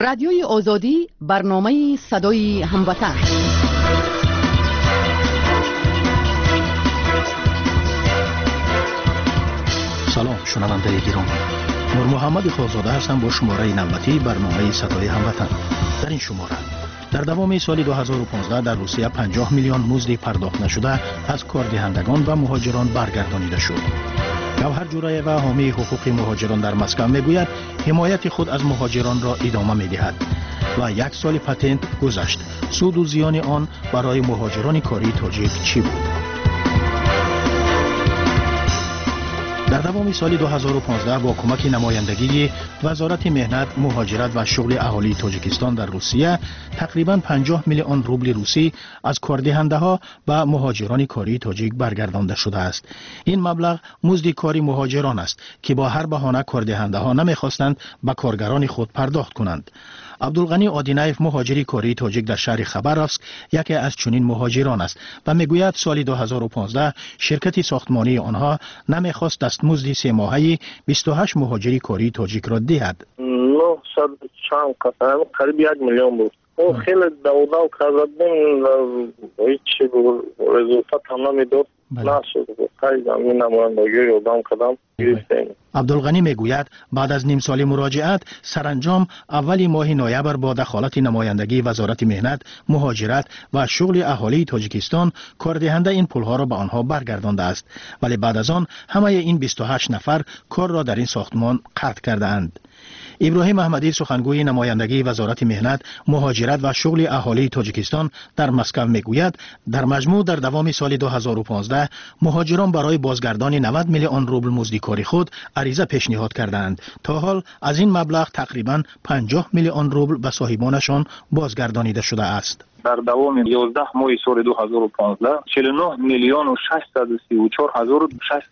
رادیوی آزادی برنامه صدای هموطن. سلام شنونده گرامی، نور محمد خالزاده هستم با شماره نوبتی برنامه صدای هموطن. در این شماره در دوام سال 2015 در روسیه 50 میلیون مزد پرداخت نشده از کاردهندگان و مهاجران برگردانیده شد. گوهر جورایه و حامی حقوق مهاجران در مسکو میگوید حمایت خود از مهاجران را ادامه میدهد و یک سال پتنت گذشت. سود و زیان آن برای مهاجران کاری تاجیک چی بود؟ در دوام سال 2015 با کمک نمایندگی وزارت مهنت، مهاجرت و شغل اهالی تاجیکستان در روسیه تقریباً 50 میلیون روبل روسی از کاردهنده‌ها و مهاجران کاری تاجیک برگردانده شده است. این مبلغ مزد کاری مهاجران است که با هر بهانه کاردهنده‌ها نمی‌خواستند به کارگران خود پرداخت کنند. عبدالغنی آدینایف مهاجری کاری تاجیک در شهر خبرافسک یکی از چنین مهاجران است و میگوید سال 2015 شرکت ساختمانی آنها نمیخواست دستمزد 3 ماهه 28 مهاجری کاری تاجیک را دهد. قریب 1 میلیون بود. او خیلی داو کردیم و هیچ رزولت هم نمیداد. نشد. خیلی زمین نمایندگی اقدام کردم. عبدالغنی میگوید بعد از نیم سال مراجعت سرانجام اولی ماه نوامبر با دخالت نمایندگی وزارت مهنت، مهاجرت و شغل اهالی تاجیکستان کاردهنده این پولها را به آنها برگردانده است، ولی بعد از آن همه این 28 نفر کار را در این ساختمان قطع کرده اند. ابراهیم احمدی سخنگوی نمایندگی وزارت مهنت، مهاجرت و شغل اهالی تاجیکستان در مسکو میگوید در مجموع در دوام سال 2015 مهاجران برای بازگردانی 90 میلیون روبل مزد کاری خود عریضه پیشنهاد کردند. تا حال از این مبلغ تقریباً 50 میلیون روبل به صاحبانشان بازگردانیده شده است. در دوام 11 ماه سال 2015 49 میلیون و 634 هزار و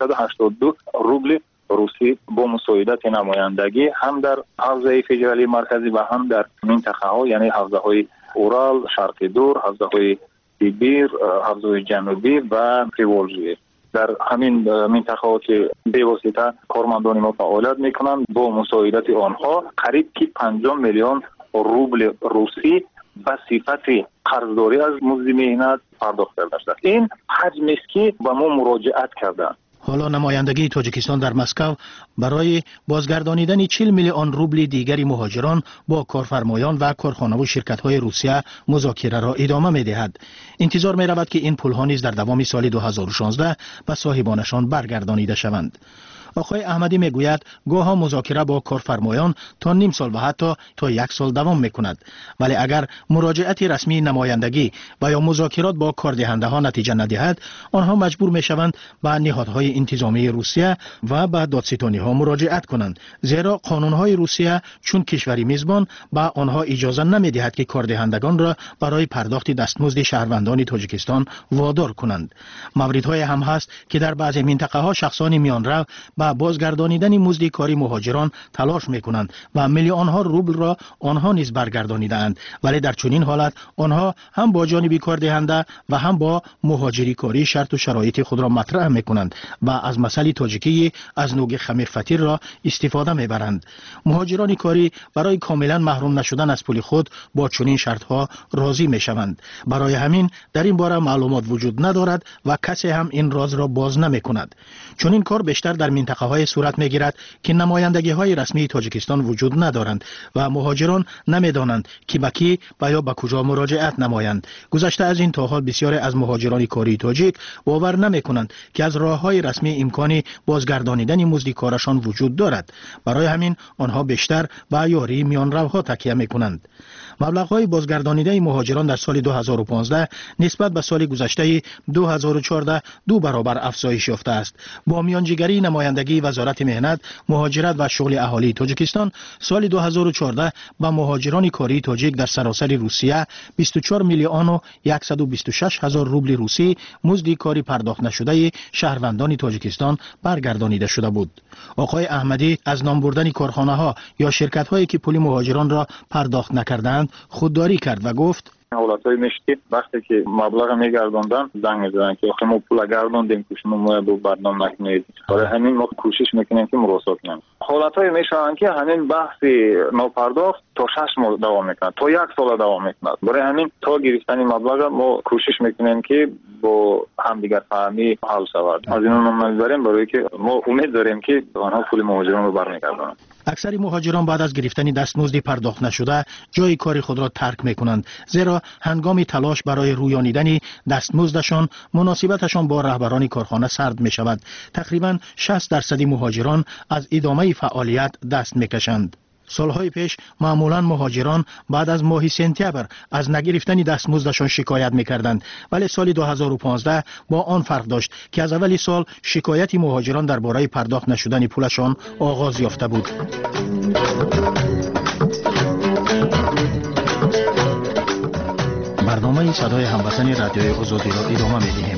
682 روبل روسی با مساعدت نمایندگی هم در حوزه فدرالی مرکزی و هم در منطقه ها، یعنی حوزه های اورال، شرق دور، حوزه های سیبیر، حوزه جنوبی و پریولژی، در همین منطقه ها که به واسطه کارمندان ما فعالیت میکنند با مساعدت آنها قریب که 50 میلیون روبل روسی به صفت قرضداری از مزد مهنت پرداخت کرده است. این حجمی است که به ما مراجعت کردند. حالا نمایندگی تاجیکستان در مسکو برای بازگردانیدن 40 میلیون روبل دیگری مهاجران با کارفرمایان و کارخانه و شرکت‌های روسیه مذاکره را ادامه می‌دهد. انتظار می‌رود که این پول‌ها نیز در دوام سال 2016 به صاحبانشان برگردانیده شوند. آقای احمدی میگوید گاهی مذاکره با کارفرمایان تا نیم سال و حتی تا 1 سال دوام میکند، ولی اگر مراجعت رسمی نمایندگی و یا مذاکرات با کاردهنده ها نتیجه ندهد، آنها مجبور میشوند به نهادهای انتظامی روسیه و به دادستانی ها مراجعت کنند، زیرا قانون های روسیه چون کشوری میزبان به آنها اجازه نمیدهد که کاردهندگان را برای پرداخت دستمزد شهروندان تاجیکستان وادار کنند. موردهای هم هست که در بعضی منطقه ها شخصان میانرو با بازگردانیدن مزد کاری مهاجران تلاش میکنند و میلیون ها روبل را آنها نیز برگردانیدند، ولی در چنین حالت آنها هم با جانب کاردهنده و هم با مهاجری کاری شرط و شرایط خود را مطرح میکنند و از مسئله تاجیکی از نوع خمیر فطیر را استفاده میبرند. مهاجران کاری برای کاملا محروم نشدن از پول خود با چنین شرط ها راضی میشوند. برای همین در این باره معلومات وجود ندارد و کسی هم این راز را باز نمیکند. چنین کار بیشتر در منطقه های صورت میگیرد که نمایندگی های رسمی تاجیکستان وجود ندارند و مهاجران نمیدانند که به کی و یا به کجا مراجعت نمایند. گذشته از این تا حال بسیاری از مهاجران کاری تاجیک باور نمیکنند که از راههای رسمی امکان بازگردانیدن مزد کارشان وجود دارد. برای همین آنها بیشتر به یاری میانروها تکیه میکنند. مبلغ‌های بازگردانیده مهاجران در سال 2015 نسبت به سال گذشته 2014 2 برابر افزایش یافته است. با میانجیگری نمایندگی وزارت مهنت، مهاجرت و شغل اهالی تاجیکستان سال 2014 به مهاجران کاری تاجیک در سراسر روسیه 24 میلیون و 126 هزار روبل روسی مزد کاری پرداخت نشده شهروندان تاجیکستان برگردانیده شده بود. آقای احمدی از نام بردن کارخانه ها یا شرکت هایی که پول مهاجران را پرداخت نکردند خودداری کرد و گفت حالتای میشتی وقتی که مبلغ میگردوندن زنگ میزنن که آخه ما پول گردوندیم که شما ما رو بدنام نکنید. برای همین ما کوشش میکنیم که مراسات کنیم. حالتای میشن که همین بحث ناپرداخت تا 6 ماه دوام میکنه، تا 1 سال دوام میکنه. برای همین تا گرفتن مبلغ ما کوشش میکنیم که با همدیگر فهمی حل شود. از این ما میذاریم برای که ما امید داریم که آنها پول مهاجران رو برمیگردونند. اکثر مهاجران بعد از گرفتن دستمزد پرداخت نشده جای کار خود را ترک میکنند، زیرا هنگام تلاش برای رویانیدن دستمزدشان مناسبتشان با رهبران کارخانه سرد می شود. تقریبا 60% مهاجران از ادامه فعالیت دست میکشند. سالهای پیش معمولا مهاجران بعد از ماه سپتامبر از نگرفتن دستمزدشان شکایت میکردند، ولی سال 2015 با آن فرق داشت که از اول سال شکایت مهاجران درباره پرداخت نشدن پولشان آغاز یافته بود. برنامه صدای هموطن رادیوی آزادی را ادامه می‌دهیم.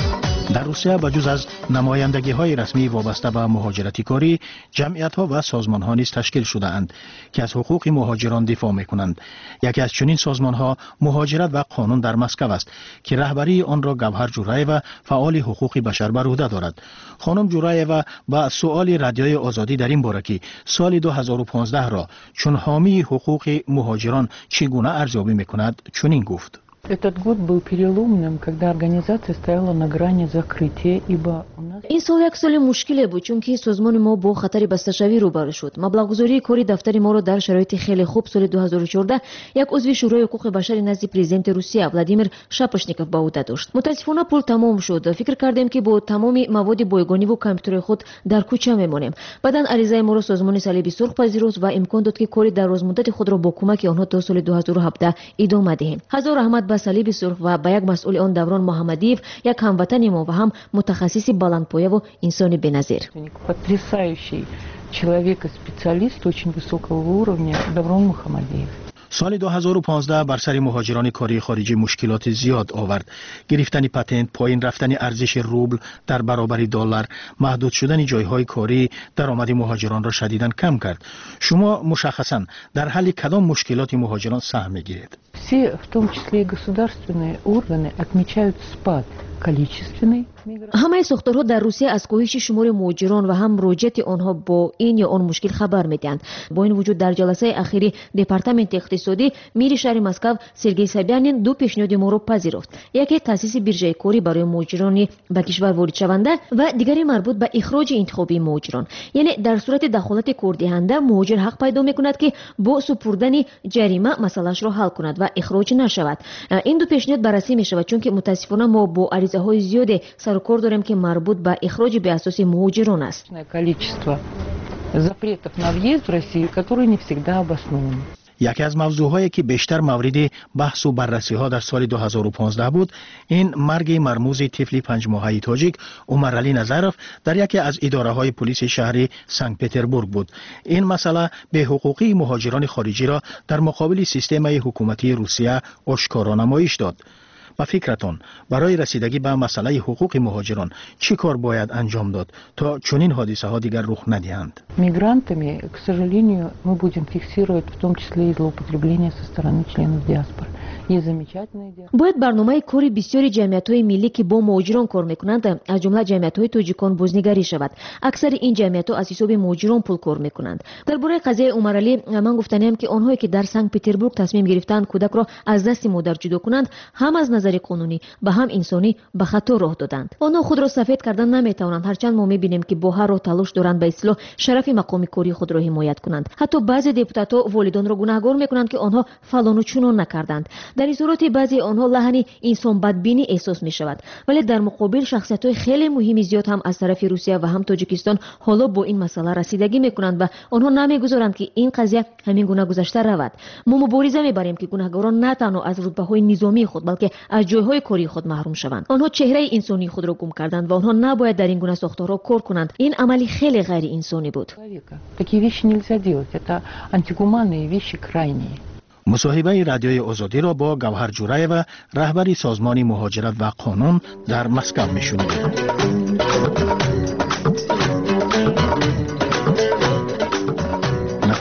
در روسیه بجز از نمایندگی‌های رسمی وابسته به مهاجرتی کاری، جمعیت‌ها و سازمان‌ها نیز تشکیل شده‌اند که از حقوق مهاجران دفاع می‌کنند. یکی از چنین سازمان‌ها مهاجرت و قانون در مسکو است که رهبری آن را گوهر جورایوا فعال حقوق بشر بر عهده دارد. خانم جورایوا با سؤال رادیوی آزادی در این باره که سال 2015 را چون حامی حقوق مهاجران چگونه ارزیابی می‌کند چنین گفت: Этот год был переломным, когда организация стояла на грани закрытия, ибо у нас... این سال یک سال مشکلی بود چون که سازمان ما با خطر بسته‌شوی روبرو شد. مبلغ‌گذاری کاری دفتر ما را در شرایط خیلی خوب سال 2014 یک عضو شورای حقوق بشر نزد پرزیدنت روسیه ولادیمیر شاپشنیکوف به عهده داشت. متاسفانه پول تمام شد. فکر کردیم که با تمام مواد بایگانی و کامپیوتر خود در کوچه میمانیم. بعداً عریضه ما را سازمان صلیبی سرخ پذیرفت و امکان داد که کاری در روزمدت خود را با کمک آنها تا سال 2017 ادامه دهیم. هزار رحمت به صلیب سرخ و به یک مسئول آن دوران محمدیف، یک هموطن ما و هم متخصص بلندپایه و انسان بی‌نظیر. Потрясающий человек и специалист очень высокого уровня Даврон Мухаммадиев. سال 2015 بر سر مهاجران کاری خارجی مشکلات زیاد آورد. گرفتن پتنت، پایین رفتن ارزش روبل در برابر دلار، محدود شدن جایهای کاری درآمد مهاجران را شدیداً کم کرد. شما مشخصاً در حل کدام مشکلات مهاجران سهم می‌گیرید؟ Все, в том числе и государственные органы, отмечают спад количественный. همه ساختارها در روسیه از کاهش شمار مهاجران و هم مراجعت آنها با این یا آن مشکل خبر میدهند. با این وجود در جلسه اخیری دپارتمنت اقتصادی میر شهر مسکو سرگئی سابیانین دو پیشنهاد ما را پذیرفت. یکی تاسیس بیرژه کاری برای مهاجران به کشور وارد شونده و دیگری مربوط به اخراج انتخابی مهاجران. یعنی در صورت دخالت کاردهنده مهاجر حق پیدا میکند که با سپردن جریمه مسئله‌اش را حل کند و اخراج نشود. این دو پیشنهاد بررسی میشود چون که متاسفانه ما با عریضه‌های زیاد سر و کار داریم که مربوط به اخراج به اساس مهاجران است. Количество запретов на въезд в Россию, которые не всегда обоснованы. یکی از موضوعهایی که بیشتر مورد بحث و بررسی ها در سال 2015 بود، این مرگ مرموز طفل 5 ماهه تاجیک عمر علی نظرف در یکی از اداره های پلیس شهر سنت پترزبورگ بود. این مسئله به حقوقی مهاجران خارجی را در مقابل سیستم حکومتی روسیه آشکارا نمایش داد. با فکرتون برای رسیدگی به مسئله حقوق مهاجران چی کار باید انجام داد تا چنین حادثه ها دیگر رخ ندهند؟ Мигрантами, к сожалению, мы будем фиксировать в том числе и злоупотребление со стороны членов диаспоры. Есть замечательные диаспоры. باید برنامه کاری بسیاری جمعیت‌های ملی که با مهاجران کار می‌کنند از جمله جمعیت‌های تاجیکان بازنگری شود. اکثر این جمعیت‌ها از حساب مهاجران پول کار می‌کنند. درباره قضیه عمر علی من گفتنیم که آنهایی که در سنت پترزبورگ تصمیم گرفتند کودک را از دست مادر جدا کنند هم از نظر قانونی و هم انسانی به خطا راه دادند. آنها خود را سفید کردن نمی‌توانند، هرچند ما می‌بینیم که با هر راه تلاش دارند به اصلاح شرف مقام کاری خود را حمایت کنند. حتی بعضی دپوتات‌ها والدان را گناهکار می‌کنند که آنها فلان و چنان نکردند. در این صورت بعضی آنها لحن انسان بدبینی احساس می‌شود، ولی در مقابل شخصیت‌های خیلی مهم زیاد هم از طرف روسیه و هم تاجیکستان حالا با این مسئله رسیدگی می‌کنند و آنها نمی‌گذارند که این قضیه همین گونه گذشته رود. ما مبارزه می‌بریم که گناهکاران نه تنها از رتبه‌های نظامی خود بلکه از جایهای کاری خود محروم شوند. آنها چهره انسانی خود را گم کردند و آنها نباید در این گونه ساختارها کار کنند. این عملی خیلی غیر انسانی بود. Такие вещи нельзя делать. Это антигуманные вещи крайние. مصاحبه رادیوی آزادی را با گوهر جورایوا رهبر سازمان مهاجرت و قانون در مسکو میشنوید.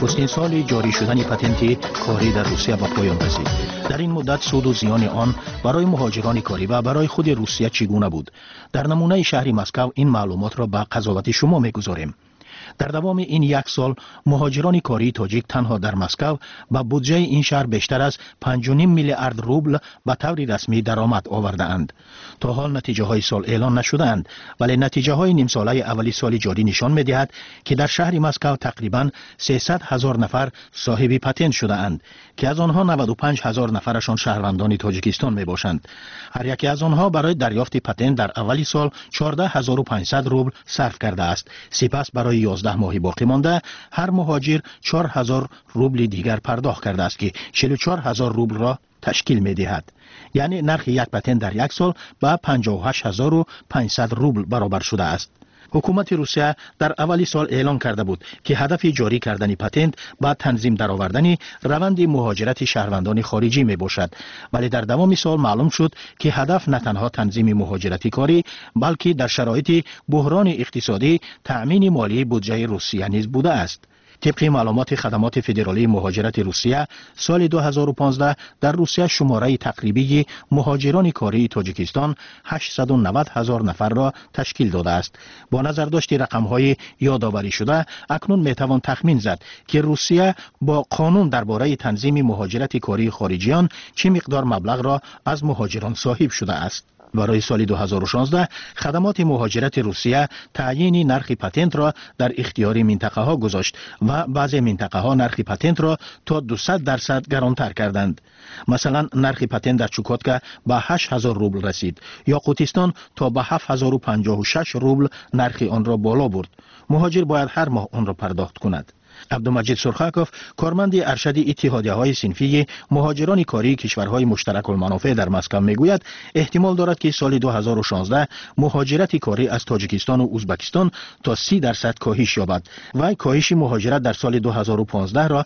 نخستین سال جاری شدن پتنت کاری در روسیه به پایان رسید. در این مدت سود و زیان آن برای مهاجران کاری و برای خود روسیه چگونه بود؟ در نمونه شهر مسکو این معلومات را به قضاوت شما می‌گذاریم. در دوام این یک سال مهاجران کاری تاجیک تنها در مسکو با بودجه این شهر بیشتر از 5.5 میلیارد روبل به طور رسمی درآمد آورده اند. تا حال نتیجه های سال اعلان نشده اند، ولی نتیجه های نیم ساله اولی سال جاری نشان می‌دهد که در شهر مسکو تقریباً 300,000 نفر صاحب پتنت شده اند که از آنها 95,000 نفرشان شهروندان تاجیکستان میباشند. هر یکی از آنها برای دریافت پتنت در اولی سال 14,500 روبل صرف کرده است. سپس برای 11 ماه باقی مانده هر مهاجر 4,000 روبل دیگر پرداخت کرده است که 44,000 روبل را تشکیل می دهد. یعنی نرخ یک پتنت در یک سال به 58,500 روبل برابر شده است. حکومت روسیه در اولی سال اعلان کرده بود که هدف جاری کردن پتنت با تنظیم درآوردن روند مهاجرت شهروندان خارجی می باشد، ولی در دوام سال معلوم شد که هدف نه تنها تنظیم مهاجرت کاری بلکه در شرایط بحران اقتصادی تأمین مالی بودجه روسیه نیز بوده است. طبق معلومات خدمات فدرالی مهاجرت روسیه، سال 2015 در روسیه شماره تقریبی مهاجران کاری تاجیکستان 890,000 نفر را تشکیل داده است. با نظر داشت رقم‌های یادآوری شده، اکنون میتوان تخمین زد که روسیه با قانون درباره تنظیم مهاجرت کاری خارجیان چه مقدار مبلغ را از مهاجران صاحب شده است. برای سال 2016 خدمات مهاجرت روسیه تعیین نرخ پتنت را در اختیار منطقه ها گذاشت و بعضی منطقه ها نرخ پتنت را تا 200% گرانتر کردند. مثلا نرخ پتنت در چوکاتکا به 8,000 روبل رسید. یاقوتستان تا به 7,056 روبل نرخ آن را بالا برد. مهاجر باید هر ماه آن را پرداخت کند. عبدالمجید سرخاکوف، کارمند ارشد اتحادیه‌های صنفی مهاجران کاری کشورهای مشترک المنافع در مسکو میگوید احتمال دارد که سال 2016 مهاجرت کاری از تاجیکستان و ازبکستان تا 30% کاهش یابد و کاهش مهاجرت در سال 2015 را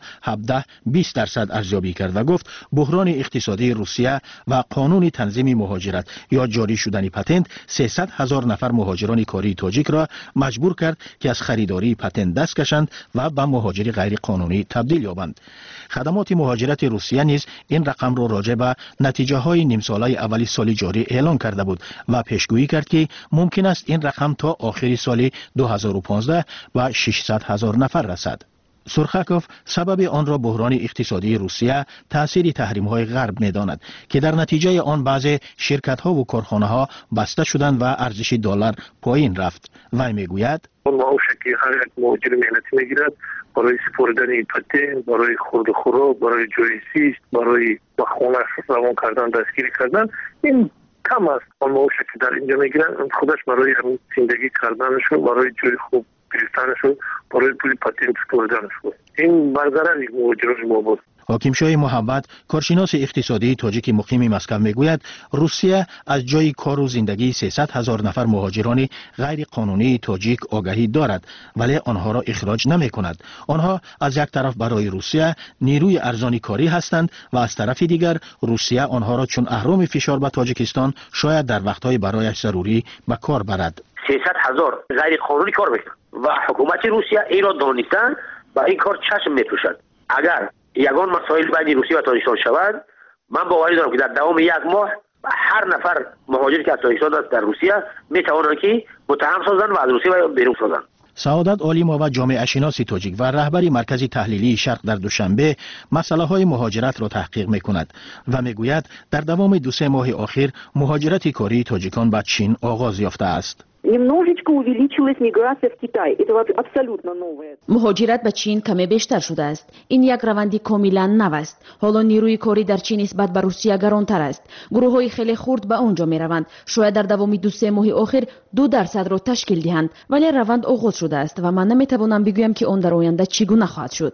17-20% ارزیابی کرد و گفت بحران اقتصادی روسیه و قانون تنظیم مهاجرت یا جاری شدن پتنت 300,000 نفر مهاجران کاری تاجیک را مجبور کرد که از خریداری پتنت دست کشند و به مهاجر غیر قانونی تبدیل یابند. خدمات مهاجرت روسیه نیز این رقم را راجع به نتیجه های نیم ساله اولی سال جاری اعلان کرده بود و پیشگویی کرد که ممکن است این رقم تا آخر سال 2015 به 600,000 نفر رسد. سرخاکوف سبب آن را بحران اقتصادی روسیه تأثیر تحریم های غرب می داند که در نتیجه آن بعضی شرکت ها و کارخانه ها بسته شدند و ارزش دلار پایین رفت. وی می گوید معاشی هر یک مهاجر مهنتی می گیرد برای سپردن پتنت، برای خورد و خوراک، برای جای زیست، برای خانه روان کردن، دستگیری کردن، این کم است. آن معاشی که در اینجا می گیرند خودش برای همین زندگی کردنشون، برای جای خوب گرفتنشون، برای پول پتنت سپردنشون، این برقرار مهاجران ما بود. حاکم شاه محمد، کارشناس اقتصادی تاجیک مقیم مسکو میگوید روسیه از جای کار و زندگی 300,000 نفر مهاجران غیر قانونی تاجیک آگاهی دارد، ولی آنها را اخراج نمی کند. آنها از یک طرف برای روسیه نیروی ارزانی کاری هستند و از طرف دیگر روسیه آنها را چون اهرام فشار به تاجیکستان شاید در وقتهای برایش ضروری به کار برد. 300,000 غیر قانونی کار میکنند و حکومت روسیه این را دانستند و این کار چشم میپوشد. اگر یگان مسائل بین روسیه و تاجیکستان شود، من باوری دارم که در دوام یک ماه هر نفر مهاجری که از تاجیکستان است در روسیه میتوانند که متهم سازند و از روسیه بیرون سازند. سعادت عالیما و جامعه شناسی تاجیک و رهبر مرکز تحلیلی شرق در دوشنبه مسئله های مهاجرت را تحقیق میکند و میگوید در دوام 2-3 ماه اخیر مهاجرت کاری تاجیکان به چین آغاز یافته است. Немножечко увеличилась миграция в Китай. Это абсолютно новое. مهاجرت به چین کمی بیشتر شده است. این یک روندی کاملا نو است. حالا نیروی کاری در چین نسبت به روسیه گرانتر است. گروه‌های خیلی خرد به آنجا می‌روند. شاید در دوام 2-3 ماه اخیر 2% را تشکیل دهند. ولی روند آغاز شده است و من نمی‌توانم بگویم که آن در آینده چگونه خواهد شد.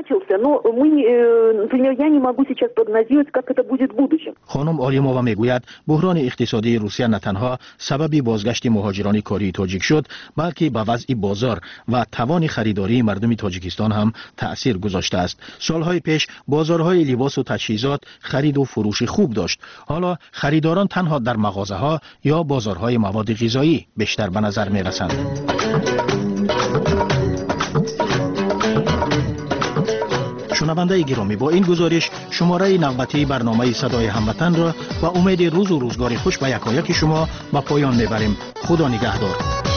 خانم عالیمووا میگوید بحران اقتصادی روسیه نه تنها سبب بازگشت مهاجران کاری تاجیک شد، بلکه به وضع بازار و توان خریداری مردم تاجیکستان هم تأثیر گذاشته است. سالهای پیش بازارهای لباس و تجهیزات خرید و فروش خوب داشت. حالا خریداران تنها در مغازه‌ها یا بازارهای مواد غذایی بیشتر به نظر می‌رسند. شنونده گرامی، با این گزارش شماره نوبتی برنامه صدای هموطن را و امید روز و روزگار خوش به یکایک شما به پایان میبریم. خدا نگهدار.